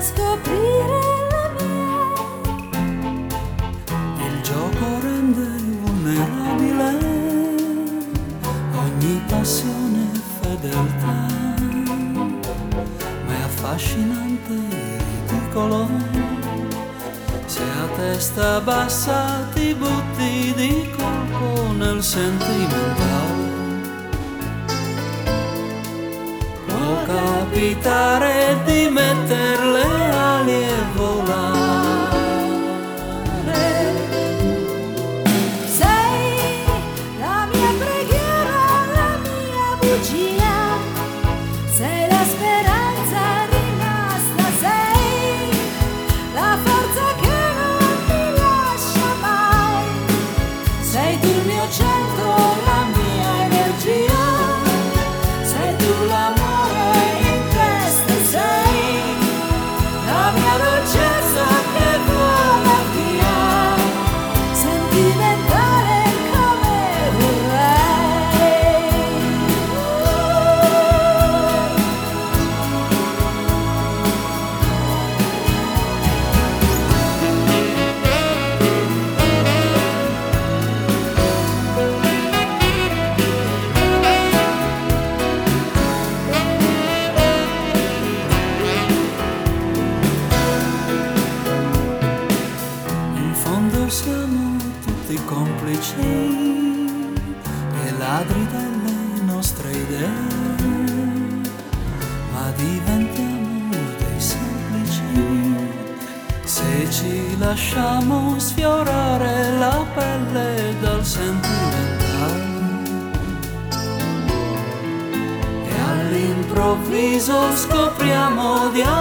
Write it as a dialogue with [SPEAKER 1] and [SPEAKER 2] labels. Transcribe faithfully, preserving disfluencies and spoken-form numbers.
[SPEAKER 1] scoprire la mia.
[SPEAKER 2] Il gioco rende vulnerabile ogni passione e fedeltà, ma è affascinante e ridicolo se a testa bassa ti butti di colpo nel sentimentale. Può capitare di metter le ali e volare.
[SPEAKER 1] Sei la mia preghiera, la mia bugia, sei la speranza rimasta, sei la forza che non mi lascia mai, sei tu il mio centro, la mia energia, sei tu l'amore in testa, sei la mia dolcezza che vola via, sentimentale come vorrei.
[SPEAKER 2] In fondo siamo tutti complici e ladri delle nostre idee, ma diventiamo dei semplici se ci lasciamo sfiorare la pelle dal sentimentale. E all'improvviso scopriamo di